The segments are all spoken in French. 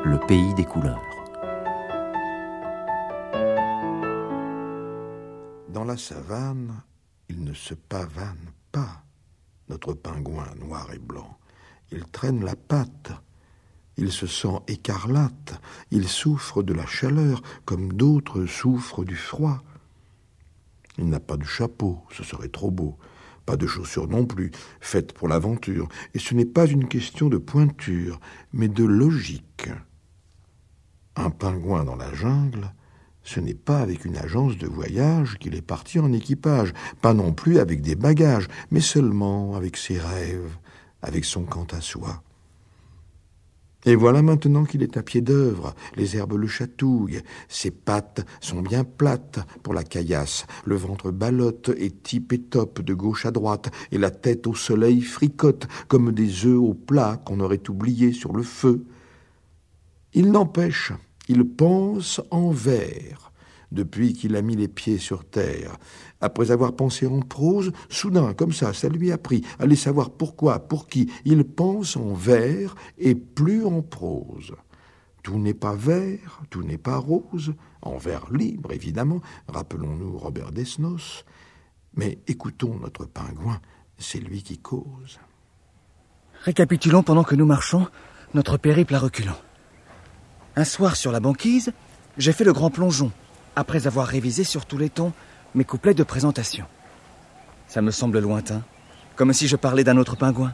le pays des couleurs. Dans la savane, il ne se pavane pas, notre pingouin noir et blanc. Il traîne la patte, il se sent écarlate, il souffre de la chaleur comme d'autres souffrent du froid. Il n'a pas de chapeau, ce serait trop beau, pas de chaussures non plus, faites pour l'aventure, et ce n'est pas une question de pointure, mais de logique. Un pingouin dans la jungle, ce n'est pas avec une agence de voyage qu'il est parti en équipage, pas non plus avec des bagages, mais seulement avec ses rêves, avec son quant à soi. Et voilà maintenant qu'il est à pied d'œuvre, les herbes le chatouillent, ses pattes sont bien plates pour la caillasse, le ventre ballotte et type et top de gauche à droite, et la tête au soleil fricote comme des œufs au plat qu'on aurait oubliés sur le feu. Il n'empêche, il pense en vers, depuis qu'il a mis les pieds sur terre. Après avoir pensé en prose, soudain, comme ça lui a pris. Allez savoir pourquoi, pour qui. Il pense en vers et plus en prose. Tout n'est pas vert, tout n'est pas rose. En vers libre, évidemment. Rappelons-nous Robert Desnos. Mais écoutons notre pingouin, c'est lui qui cause. Récapitulons pendant que nous marchons notre périple à reculons. Un soir sur la banquise, j'ai fait le grand plongeon, après avoir révisé sur tous les tons mes couplets de présentation. Ça me semble lointain, comme si je parlais d'un autre pingouin.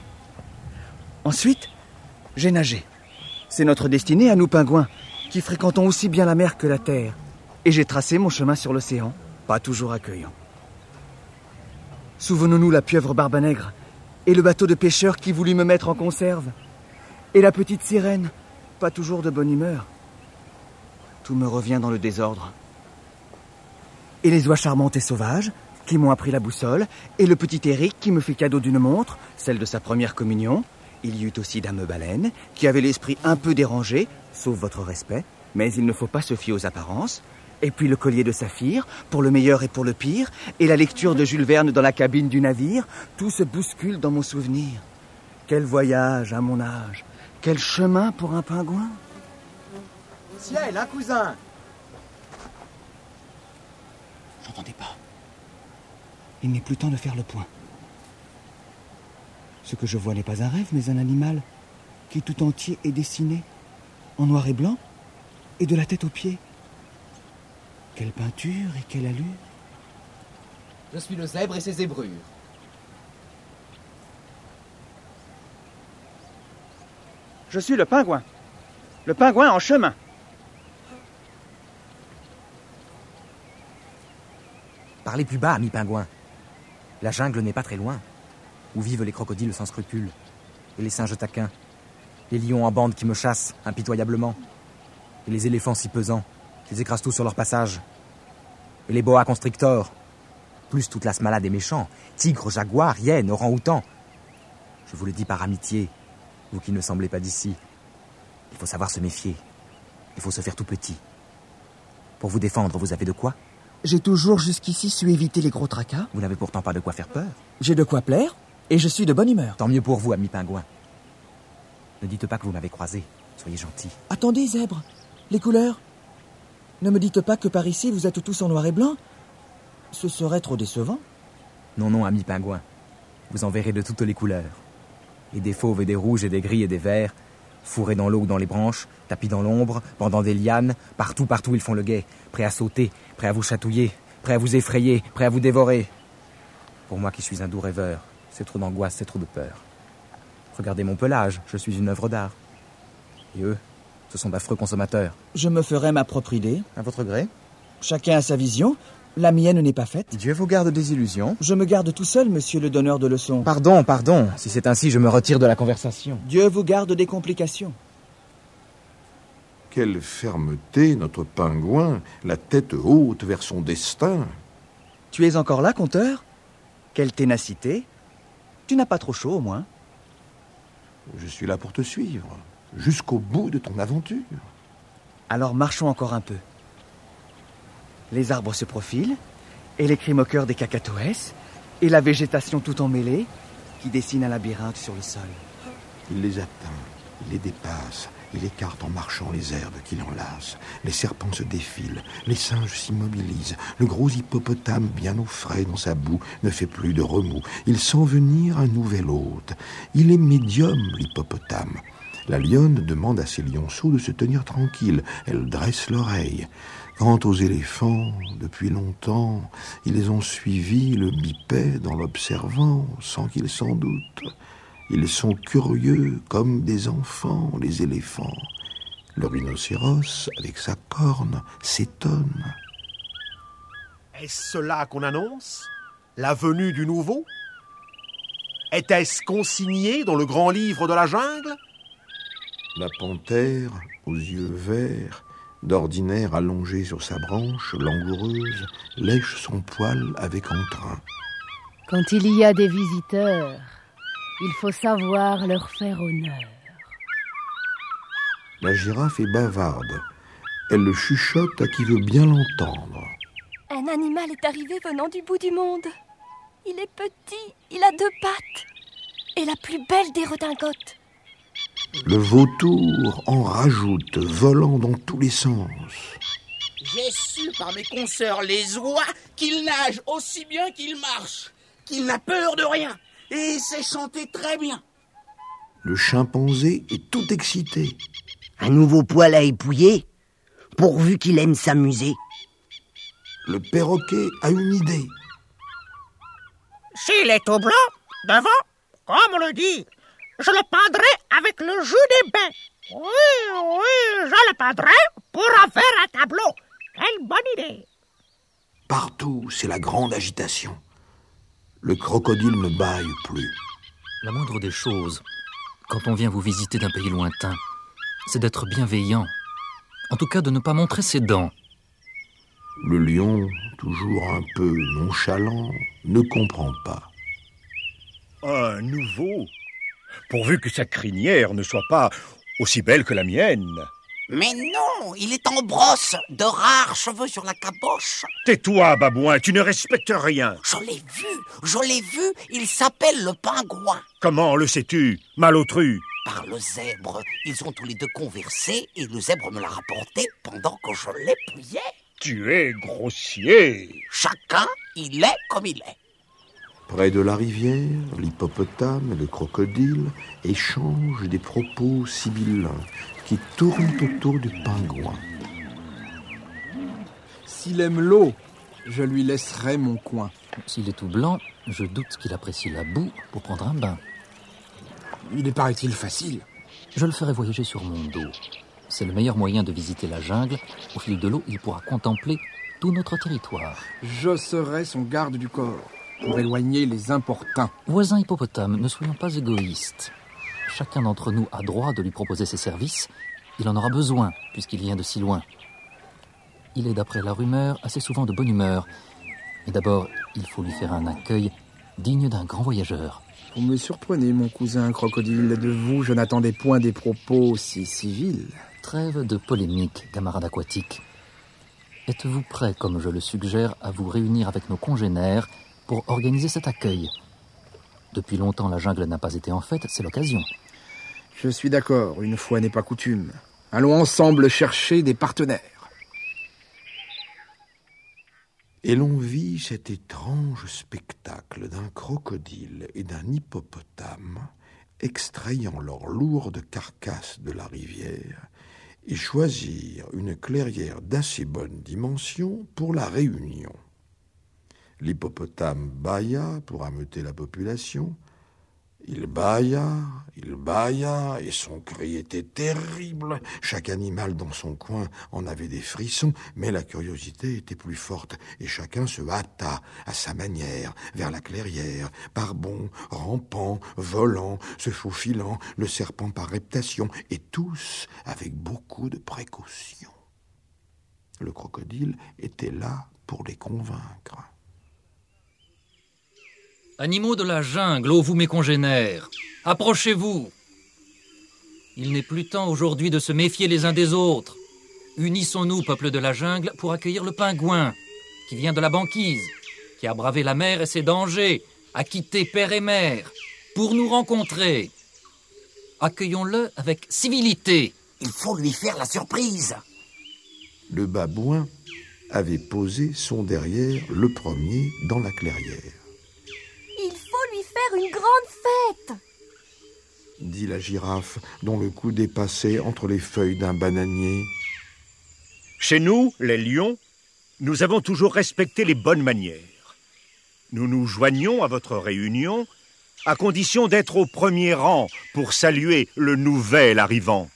Ensuite, j'ai nagé. C'est notre destinée à nous pingouins, qui fréquentons aussi bien la mer que la terre. Et j'ai tracé mon chemin sur l'océan, pas toujours accueillant. Souvenons-nous la pieuvre Barbanègre, et le bateau de pêcheurs qui voulut me mettre en conserve, et la petite sirène, pas toujours de bonne humeur. Tout me revient dans le désordre. Et les oies charmantes et sauvages, qui m'ont appris la boussole, et le petit Éric qui me fit cadeau d'une montre, celle de sa première communion. Il y eut aussi Dame Baleine, qui avait l'esprit un peu dérangé, sauf votre respect, mais il ne faut pas se fier aux apparences. Et puis le collier de saphir, pour le meilleur et pour le pire, et la lecture de Jules Verne dans la cabine du navire, tout se bouscule dans mon souvenir. Quel voyage à mon âge, quel chemin pour un pingouin. Ciel, un cousin. J'entendais pas. Il n'est plus temps de faire le point. Ce que je vois n'est pas un rêve, mais un animal qui tout entier est dessiné, en noir et blanc, et de la tête aux pieds. Quelle peinture et quelle allure. Je suis le zèbre et ses zébrures. Je suis le pingouin en chemin. Parlez plus bas, ami pingouin. La jungle n'est pas très loin, où vivent les crocodiles sans scrupules, et les singes taquins, les lions en bande qui me chassent impitoyablement, et les éléphants si pesants qu'ils écrasent tout sur leur passage, et les boa constrictors, plus toute lasse malade et méchant, tigres, jaguars, hyènes, orang-outans. Je vous le dis par amitié, vous qui ne semblez pas d'ici. Il faut savoir se méfier, il faut se faire tout petit. Pour vous défendre, vous avez de quoi ? J'ai toujours jusqu'ici su éviter les gros tracas. Vous n'avez pourtant pas de quoi faire peur. J'ai de quoi plaire, et je suis de bonne humeur. Tant mieux pour vous, ami pingouin. Ne dites pas que vous m'avez croisé. Soyez gentil. Attendez, zèbre. Les couleurs. Ne me dites pas que par ici, vous êtes tous en noir et blanc. Ce serait trop décevant. Non, non, ami pingouin. Vous en verrez de toutes les couleurs. Et des fauves et des rouges et des gris et des verts, fourrés dans l'eau ou dans les branches, tapis dans l'ombre, pendant des lianes, partout ils font le guet, prêts à sauter, prêts à vous chatouiller, prêts à vous effrayer, prêts à vous dévorer. Pour moi qui suis un doux rêveur, c'est trop d'angoisse, c'est trop de peur. Regardez mon pelage, je suis une œuvre d'art. Et eux, ce sont d'affreux consommateurs. Je me ferai ma propre idée. À votre gré. Chacun a sa vision. La mienne n'est pas faite. Dieu vous garde des illusions. Je me garde tout seul, monsieur le donneur de leçons. Pardon. Si c'est ainsi, je me retire de la conversation. Dieu vous garde des complications. Quelle fermeté, notre pingouin, la tête haute vers son destin. Tu es encore là, conteur ? Quelle ténacité. Tu n'as pas trop chaud, au moins. Je suis là pour te suivre, jusqu'au bout de ton aventure. Alors marchons encore un peu. Les arbres se profilent, et les cris moqueurs des cacatoès, et la végétation tout emmêlée, qui dessine un labyrinthe sur le sol. Il les atteint. Il les dépasse, il écarte en marchant les herbes qui l'enlacent. Les serpents se défilent, les singes s'immobilisent. Le gros hippopotame, bien au frais dans sa boue, ne fait plus de remous. Il sent venir un nouvel hôte. Il est médium, l'hippopotame. La lionne demande à ses lionceaux de se tenir tranquilles. Elle dresse l'oreille. Quant aux éléphants, depuis longtemps, ils ont suivi le bipède en l'observant, sans qu'ils s'en doutent. Ils sont curieux comme des enfants, les éléphants. Le rhinocéros, avec sa corne, s'étonne. Est-ce cela qu'on annonce? La venue du nouveau? Était-ce consigné dans le grand livre de la jungle? La panthère, aux yeux verts, d'ordinaire allongée sur sa branche langoureuse, lèche son poil avec entrain. Quand il y a des visiteurs, il faut savoir leur faire honneur. La girafe est bavarde. Elle le chuchote à qui veut bien l'entendre. Un animal est arrivé venant du bout du monde. Il est petit, il a 2 pattes et la plus belle des redingotes. Le vautour en rajoute, volant dans tous les sens. J'ai su par mes consoeurs les oies qu'il nage aussi bien qu'il marche, qu'il n'a peur de rien, et sait chanter très bien. Le chimpanzé est tout excité. Un nouveau poil à épouiller, pourvu qu'il aime s'amuser. Le perroquet a une idée. S'il est tout blanc, devant, comme on le dit, je le peindrai avec le jus des baies. Oui, je le peindrai pour en faire un tableau. Quelle bonne idée. Partout, c'est la grande agitation. Le crocodile ne bâille plus. La moindre des choses, quand on vient vous visiter d'un pays lointain, c'est d'être bienveillant. En tout cas, de ne pas montrer ses dents. Le lion, toujours un peu nonchalant, ne comprend pas. Un nouveau? Pourvu que sa crinière ne soit pas aussi belle que la mienne. Mais non, il est en brosse, de rares cheveux sur la caboche. Tais-toi, babouin, tu ne respectes rien. Je l'ai vu, il s'appelle le pingouin. Comment le sais-tu, malotru? Par le zèbre, ils ont tous les deux conversé et le zèbre me l'a rapporté pendant que je l'épouillais. Tu es grossier. Chacun, il est comme il est. Près de la rivière, l'hippopotame et le crocodile échangent des propos sibyllins qui tournent autour du pingouin. S'il aime l'eau, je lui laisserai mon coin. S'il est tout blanc, je doute qu'il apprécie la boue pour prendre un bain. Il est, paraît-il, facile. Je le ferai voyager sur mon dos. C'est le meilleur moyen de visiter la jungle. Au fil de l'eau, il pourra contempler tout notre territoire. Je serai son garde du corps, pour éloigner les importuns. Voisin hippopotame, ne soyons pas égoïstes. Chacun d'entre nous a droit de lui proposer ses services. Il en aura besoin, puisqu'il vient de si loin. Il est, d'après la rumeur, assez souvent de bonne humeur. Mais d'abord, il faut lui faire un accueil digne d'un grand voyageur. Vous me surprenez, mon cousin crocodile. De vous, je n'attendais point des propos si civils. Trêve de polémique, camarade aquatique. Êtes-vous prêt, comme je le suggère, à vous réunir avec nos congénères pour organiser cet accueil? Depuis longtemps, la jungle n'a pas été en fête, c'est l'occasion. Je suis d'accord, une fois n'est pas coutume. Allons ensemble chercher des partenaires. Et l'on vit cet étrange spectacle d'un crocodile et d'un hippopotame extrayant leur lourde carcasse de la rivière et choisir une clairière d'assez bonne dimension pour la réunion. L'hippopotame bâilla pour ameuter la population. Il bâilla, et son cri était terrible. Chaque animal dans son coin en avait des frissons, mais la curiosité était plus forte, et chacun se hâta à sa manière vers la clairière, par bonds, rampant, volant, se faufilant, le serpent par reptation, et tous avec beaucoup de précaution. Le crocodile était là pour les convaincre. Animaux de la jungle, ô vous mes congénères, approchez-vous. Il n'est plus temps aujourd'hui de se méfier les uns des autres. Unissons-nous, peuple de la jungle, pour accueillir le pingouin, qui vient de la banquise, qui a bravé la mer et ses dangers, a quitté père et mère, pour nous rencontrer. Accueillons-le avec civilité. Il faut lui faire la surprise. Le babouin avait posé son derrière le premier dans la clairière. Il faut lui faire une grande fête, dit la girafe, dont le cou dépassait entre les feuilles d'un bananier. Chez nous, les lions, nous avons toujours respecté les bonnes manières. Nous nous joignons à votre réunion à condition d'être au premier rang pour saluer le nouvel arrivant.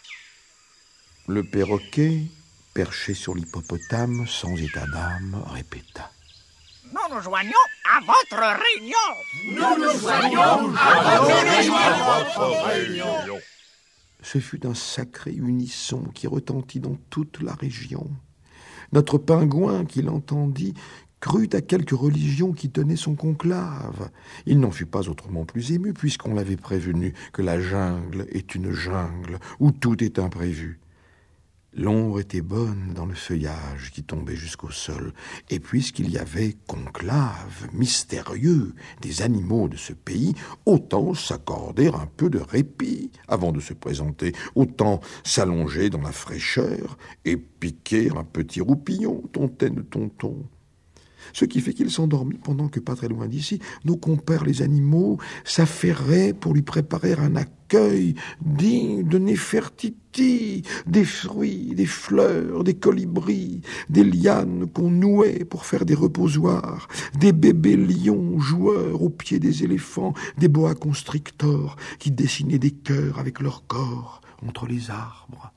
Le perroquet, perché sur l'hippopotame, sans état d'âme, répéta. Nous nous joignons à votre réunion. Nous nous joignons à votre réunion. Ce fut un sacré unisson qui retentit dans toute la région. Notre pingouin, qui l'entendit, crut à quelque religion qui tenait son conclave. Il n'en fut pas autrement plus ému, puisqu'on l'avait prévenu que la jungle est une jungle où tout est imprévu. L'ombre était bonne dans le feuillage qui tombait jusqu'au sol, et puisqu'il y avait conclave mystérieux des animaux de ce pays, autant s'accorder un peu de répit avant de se présenter, autant s'allonger dans la fraîcheur et piquer un petit roupillon, tontaine tonton. Ce qui fait qu'il s'endormit pendant que, pas très loin d'ici, nos compères les animaux s'affairaient pour lui préparer un accueil digne de Néfertiti, des fruits, des fleurs, des colibris, des lianes qu'on nouait pour faire des reposoirs, des bébés lions joueurs aux pieds des éléphants, des boa constrictors qui dessinaient des cœurs avec leur corps entre les arbres.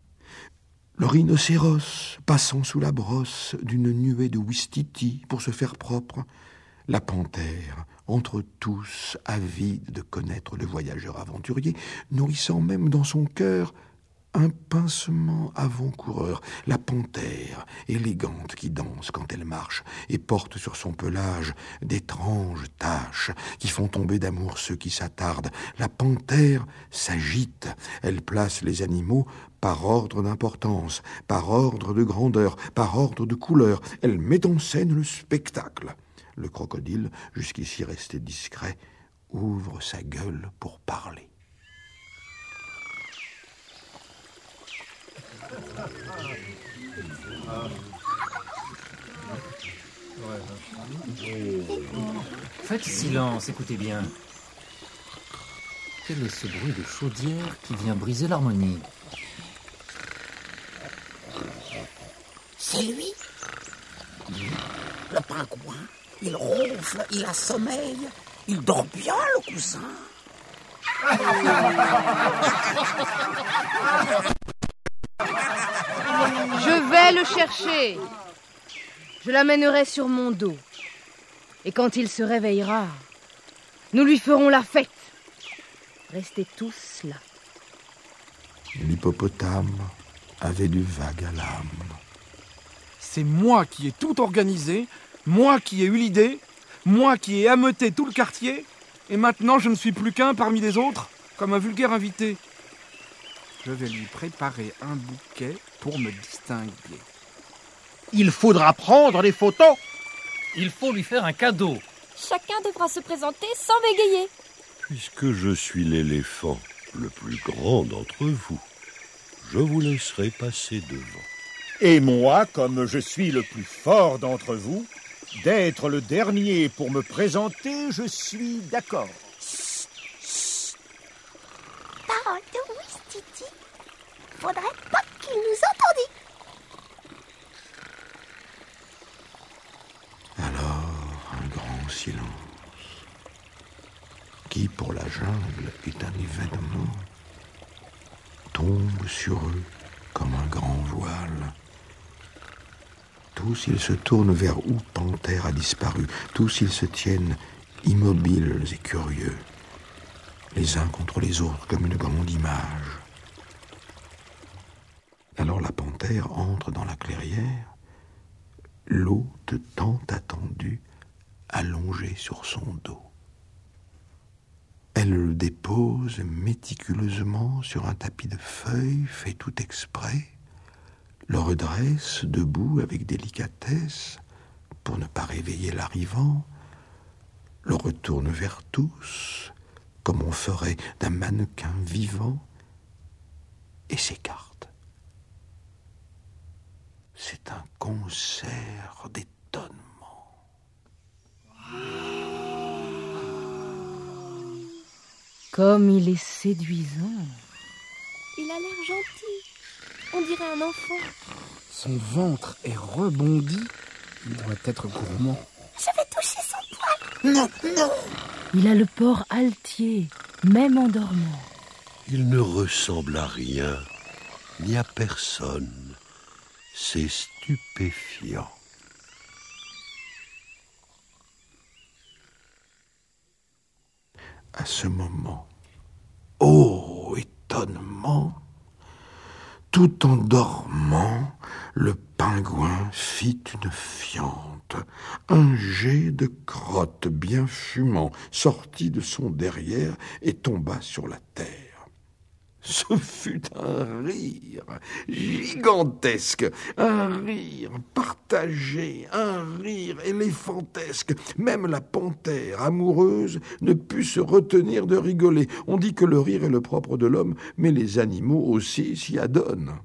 Le rhinocéros passant sous la brosse d'une nuée de ouistiti pour se faire propre, la panthère, entre tous, avide de connaître le voyageur aventurier, nourrissant même dans son cœur un pincement avant-coureur, la panthère, élégante qui danse quand elle marche et porte sur son pelage d'étranges taches qui font tomber d'amour ceux qui s'attardent. La panthère s'agite, elle place les animaux par ordre d'importance, par ordre de grandeur, par ordre de couleur. Elle met en scène le spectacle. Le crocodile, jusqu'ici resté discret, ouvre sa gueule pour parler. Faites silence, écoutez bien. Quel est ce bruit de chaudière qui vient briser l'harmonie? C'est lui. Le pingouin, il ronfle, il a sommeil, il dort bien le coussin. Je vais le chercher. Je l'amènerai sur mon dos. Et quand il se réveillera, nous lui ferons la fête. Restez tous là. L'hippopotame avait du vague à l'âme. C'est moi qui ai tout organisé, moi qui ai eu l'idée, moi qui ai ameuté tout le quartier, et maintenant je ne suis plus qu'un parmi les autres, comme un vulgaire invité. Je vais lui préparer un bouquet pour me distinguer. Il faudra prendre des photos. Il faut lui faire un cadeau. Chacun devra se présenter sans bégayer. Puisque je suis l'éléphant le plus grand d'entre vous, je vous laisserai passer devant. Et moi, comme je suis le plus fort d'entre vous, d'être le dernier pour me présenter, je suis d'accord. Parole de Ouistiti. Faudrait pas qu'il nous entendît. Alors, un grand silence, qui pour la jungle est un événement, tombe sur eux comme un grand voile. Tous ils se tournent vers où Panthère a disparu, tous ils se tiennent immobiles et curieux, les uns contre les autres comme une grande image. Alors la panthère entre dans la clairière, l'hôte tant attendu, allongé sur son dos. Elle le dépose méticuleusement sur un tapis de feuilles fait tout exprès, le redresse debout avec délicatesse pour ne pas réveiller l'arrivant, le retourne vers tous, comme on ferait d'un mannequin vivant, et s'écarte. C'est un concert d'étonnement. Comme il est séduisant. Il a l'air gentil. On dirait un enfant. Son ventre est rebondi. Il doit être gourmand. Je vais toucher son poil. Non, non. Il a le port altier, même en dormant. Il ne ressemble à rien, ni à personne. C'est stupéfiant. À ce moment, ô étonnement, tout en dormant, le pingouin fit une fiente. Un jet de crotte bien fumant sortit de son derrière et tomba sur la terre. Ce fut un rire gigantesque, un rire partagé, un rire éléphantesque. Même la panthère amoureuse ne put se retenir de rigoler. On dit que le rire est le propre de l'homme, mais les animaux aussi s'y adonnent.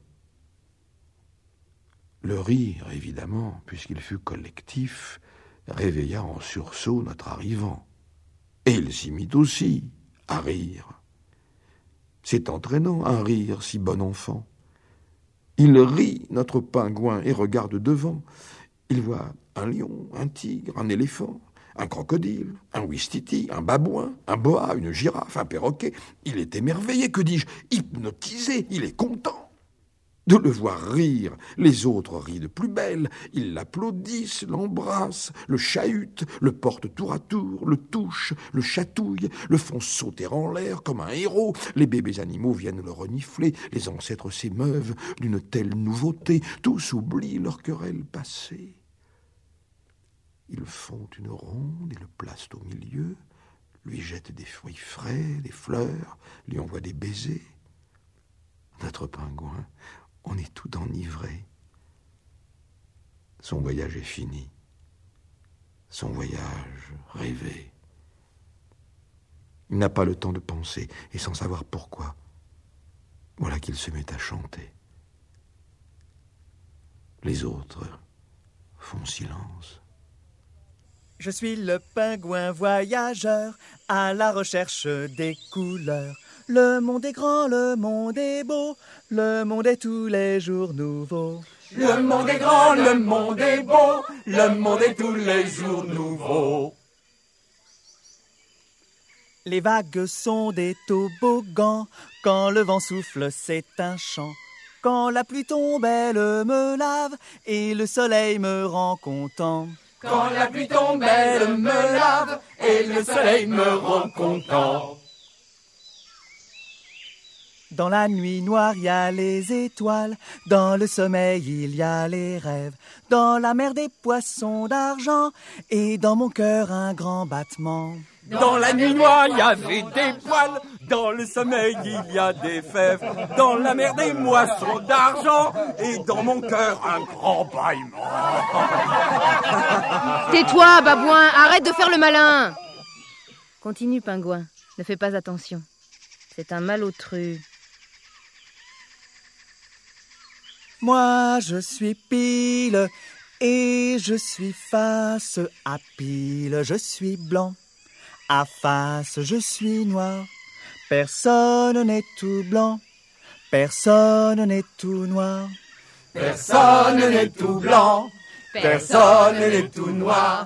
Le rire, évidemment, puisqu'il fut collectif, réveilla en sursaut notre arrivant. Et il s'y mit aussi à rire. C'est entraînant, un rire, si bon enfant. Il rit, notre pingouin, et regarde devant. Il voit un lion, un tigre, un éléphant, un crocodile, un ouistiti, un babouin, un boa, une girafe, un perroquet. Il est émerveillé, que dis-je, hypnotisé, il est content de le voir rire. Les autres rient de plus belle. Ils l'applaudissent, l'embrassent, le chahutent, le portent tour à tour, le touchent, le chatouillent, le font sauter en l'air comme un héros. Les bébés animaux viennent le renifler. Les ancêtres s'émeuvent d'une telle nouveauté. Tous oublient leur querelle passée. Ils font une ronde et le placent au milieu, lui jettent des fruits frais, des fleurs, lui envoient des baisers. Notre pingouin, on est tout enivré. Son voyage est fini. Son voyage rêvé. Il n'a pas le temps de penser, et sans savoir pourquoi. Voilà qu'il se met à chanter. Les autres font silence. Je suis le pingouin voyageur, à la recherche des couleurs. Le monde est grand, le monde est beau, le monde est tous les jours nouveau. Le monde est grand, le monde est beau, le monde est tous les jours nouveau. Les vagues sont des toboggans, quand le vent souffle c'est un chant. Quand la pluie tombe elle me lave, et le soleil me rend content. Quand la pluie tombe elle me lave, et le soleil me rend content. Dans la nuit noire, il y a les étoiles. Dans le sommeil, il y a les rêves. Dans la mer, des poissons d'argent. Et dans mon cœur, un grand battement. Dans la nuit noire, il y avait des poils. Dans le sommeil, il y a des fèves. Dans la mer, des moissons d'argent. Et dans mon cœur, un grand bâillement. Tais-toi, babouin, arrête de faire le malin. Continue, pingouin, ne fais pas attention. C'est un malotru. Moi, je suis pile, et je suis face à pile. Je suis blanc, à face, je suis noir. Personne n'est tout blanc, personne n'est tout noir. Personne n'est tout blanc, personne n'est tout noir.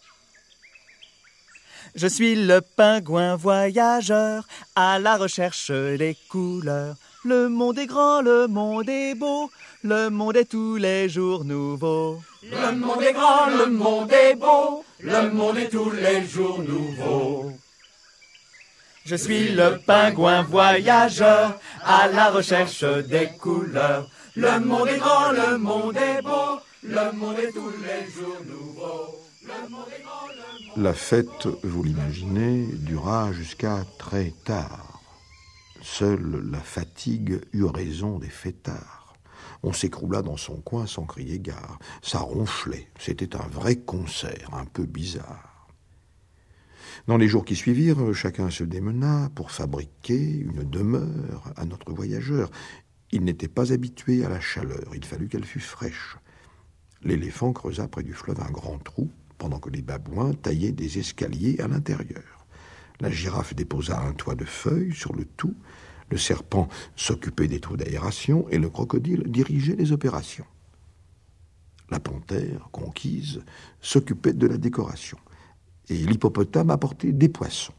Je suis le pingouin voyageur, à la recherche des couleurs. Le monde est grand, le monde est beau, le monde est tous les jours nouveau. Le monde est grand, le monde est beau, le monde est tous les jours nouveau. Je suis le pingouin voyageur, à la recherche des couleurs. Le monde est grand, le monde est beau, le monde est tous les jours nouveau. Le monde est grand, le monde... La fête, vous l'imaginez, dura jusqu'à très tard. Seule la fatigue eut raison des fêtards. On s'écroula dans son coin sans crier gare. Ça ronflait. C'était un vrai concert, un peu bizarre. Dans les jours qui suivirent, chacun se démena pour fabriquer une demeure à notre voyageur. Il n'était pas habitué à la chaleur, il fallut qu'elle fût fraîche. L'éléphant creusa près du fleuve un grand trou, pendant que les babouins taillaient des escaliers à l'intérieur. La girafe déposa un toit de feuilles sur le tout, le serpent s'occupait des trous d'aération et le crocodile dirigeait les opérations. La panthère, conquise, s'occupait de la décoration et l'hippopotame apportait des poissons.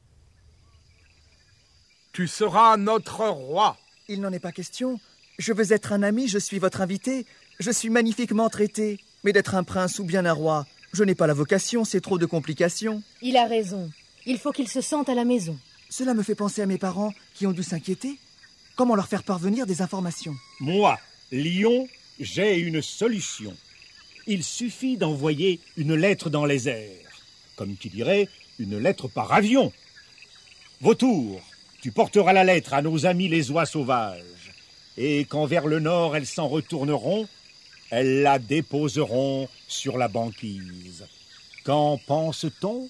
Tu seras notre roi. Il n'en est pas question. Je veux être un ami, je suis votre invité. Je suis magnifiquement traité. Mais d'être un prince ou bien un roi, je n'ai pas la vocation, c'est trop de complications. Il a raison. Il faut qu'il se sente à la maison. Cela me fait penser à mes parents qui ont dû s'inquiéter. Comment leur faire parvenir des informations? Moi, lion, j'ai une solution. Il suffit d'envoyer une lettre dans les airs. Comme qui dirait, une lettre par avion. Vautour, tu porteras la lettre à nos amis les oies sauvages. Et quand vers le nord elles s'en retourneront, elles la déposeront sur la banquise. Qu'en pense-t-on?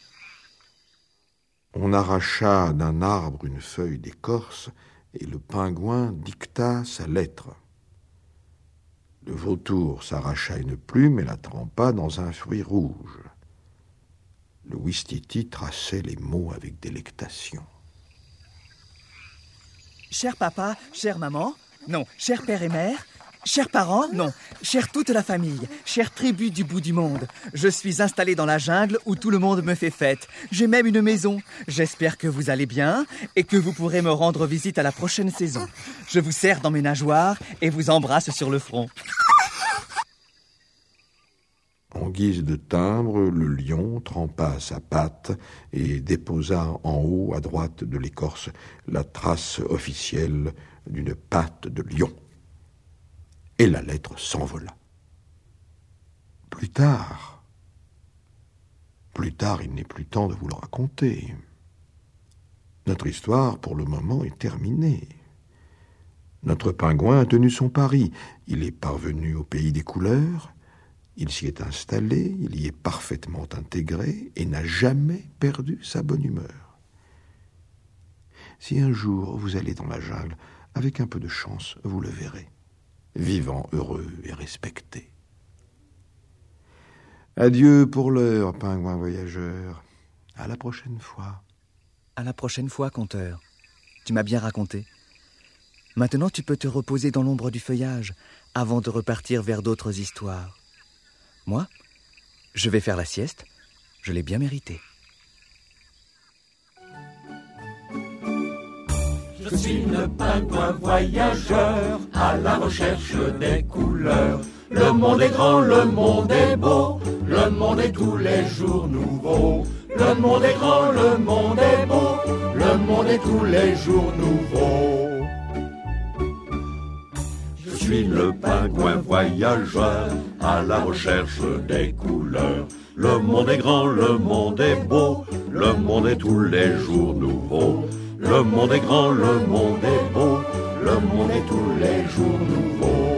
On arracha d'un arbre une feuille d'écorce et le pingouin dicta sa lettre. Le vautour s'arracha une plume et la trempa dans un fruit rouge. Le ouistiti traçait les mots avec délectation. Cher papa, chère maman, non, cher père et mère, chers parents, non, chère toute la famille, chère tribu du bout du monde, je suis installé dans la jungle où tout le monde me fait fête. J'ai même une maison. J'espère que vous allez bien et que vous pourrez me rendre visite à la prochaine saison. Je vous serre dans mes nageoires et vous embrasse sur le front. En guise de timbre, le lion trempa sa patte et déposa en haut à droite de l'écorce la trace officielle d'une patte de lion. Et la lettre s'envola. Plus tard, il n'est plus temps de vous le raconter. Notre histoire, pour le moment, est terminée. Notre pingouin a tenu son pari. Il est parvenu au pays des couleurs. Il s'y est installé, il y est parfaitement intégré et n'a jamais perdu sa bonne humeur. Si un jour vous allez dans la jungle, avec un peu de chance, vous le verrez, vivant, heureux et respecté. Adieu pour l'heure, pingouin voyageur. À la prochaine fois. À la prochaine fois, conteur. Tu m'as bien raconté. Maintenant, tu peux te reposer dans l'ombre du feuillage avant de repartir vers d'autres histoires. Moi, je vais faire la sieste. Je l'ai bien mérité. Je suis le pingouin voyageur à la recherche des couleurs. Le monde est grand, le monde est beau, le monde est tous les jours nouveau. Le monde est grand, le monde est beau, le monde est tous les jours nouveau. Je suis le pingouin voyageur à la recherche des couleurs. Le monde est grand, le monde est beau, le monde est tous les jours nouveau. Le monde est grand, le monde est beau, le monde est tous les jours nouveau.